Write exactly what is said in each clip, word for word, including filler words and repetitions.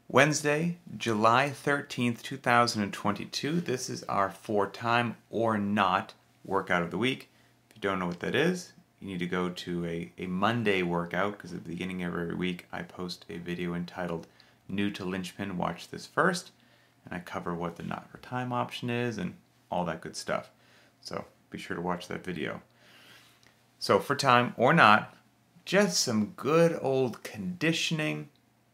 Wednesday, July thirteenth, two thousand twenty-two. This is our for time or not workout of the week. If you don't know what that is, you need to go to a, a Monday workout, because at the beginning of every week I post a video entitled New to Linchpin, watch this first, and I cover what the not for time option is and all that good stuff. So be sure to watch that video. So for time or not, just some good old conditioning,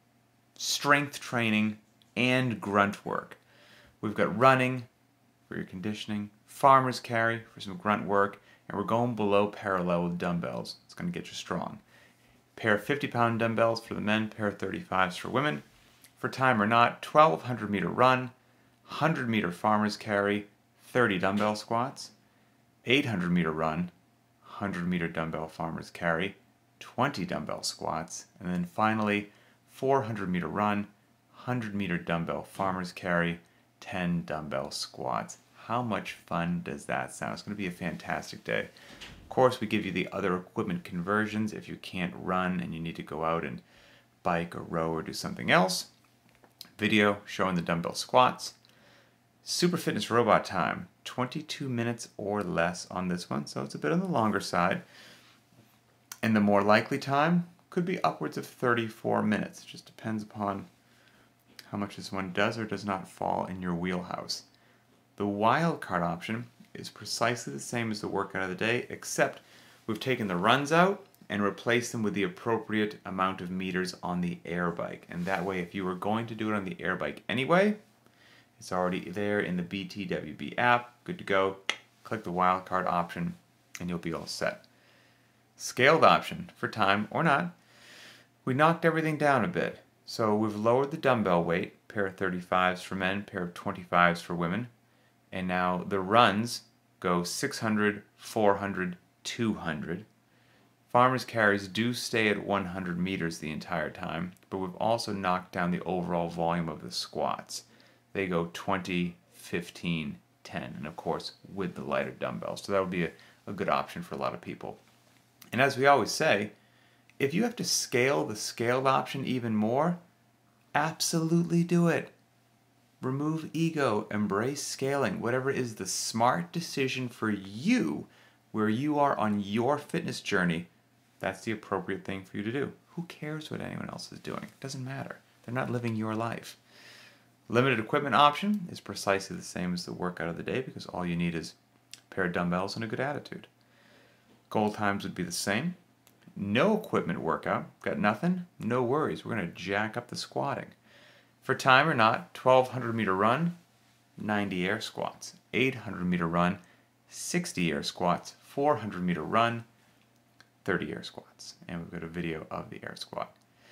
strength training, and grunt work. We've got running for your conditioning, farmer's carry for some grunt work, and we're going below parallel with dumbbells. It's going to get you strong. Pair of fifty pound dumbbells for the men, pair of thirty-fives for women. For time or not, twelve hundred meter run, one hundred meter farmer's carry, thirty dumbbell squats, eight hundred meter run, one hundred meter dumbbell farmer's carry, twenty dumbbell squats, and then finally four hundred meter run, one hundred meter dumbbell farmer's carry, ten dumbbell squats. How much fun does that sound? It's going to be a fantastic day. Of course, we give you the other equipment conversions if you can't run and you need to go out and bike or row or do something else. Video showing the dumbbell squats. Super Fitness Robot time, twenty-two minutes or less on this one, so it's a bit on the longer side. And the more likely time could be upwards of thirty-four minutes. It just depends upon how much this one does or does not fall in your wheelhouse. The wildcard option is precisely the same as the workout of the day, except we've taken the runs out and replaced them with the appropriate amount of meters on the air bike. And that way, if you were going to do it on the air bike anyway, it's already there in the B T W B app. Good to go. Click the wildcard option and you'll be all set. Scaled option for time or not. We knocked everything down a bit. So we've lowered the dumbbell weight, pair of thirty-fives for men, pair of twenty-fives for women. And now the runs go six hundred, four hundred, two hundred. Farmer's carries do stay at one hundred meters the entire time, but we've also knocked down the overall volume of the squats. They go twenty, fifteen, ten, and of course with the lighter dumbbells. So that would be a, a good option for a lot of people. And as we always say, if you have to scale the scaled option even more, absolutely do it. Remove ego, embrace scaling, whatever is the smart decision for you, where you are on your fitness journey, that's the appropriate thing for you to do. Who cares what anyone else is doing? It doesn't matter. They're not living your life. Limited equipment option is precisely the same as the workout of the day, because all you need is a pair of dumbbells and a good attitude. Goal times would be the same. No equipment workout, got nothing? No worries, we're going to jack up the squatting. For time or not, twelve hundred meter run, ninety air squats. eight hundred meter run, sixty air squats. four hundred meter run, thirty air squats. And we've got a video of the air squat.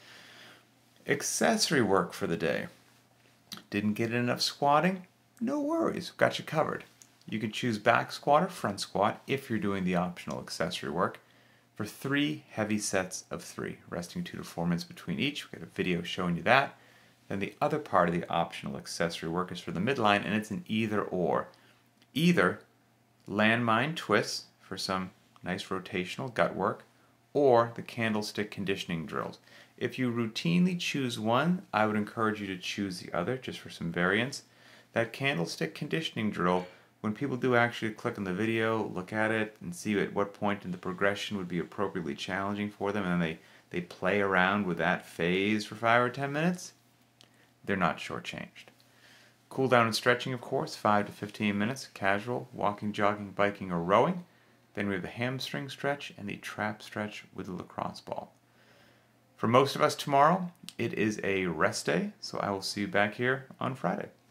Accessory work for the day. Didn't get enough squatting? No worries, got you covered. You can choose back squat or front squat if you're doing the optional accessory work, for three heavy sets of three, resting two to four minutes between each. We've got a video showing you that. Then the other part of the optional accessory work is for the midline, and it's an either or. Either landmine twists for some nice rotational gut work, or the candlestick conditioning drills. If you routinely choose one, I would encourage you to choose the other, just for some variance. That candlestick conditioning drill, when people do actually click on the video, look at it, and see at what point in the progression would be appropriately challenging for them, and they, they play around with that phase for five or ten minutes, they're not shortchanged. Cool down and stretching, of course, five to fifteen minutes, casual, walking, jogging, biking, or rowing. Then we have the hamstring stretch and the trap stretch with the lacrosse ball. For most of us tomorrow, it is a rest day, so I will see you back here on Friday.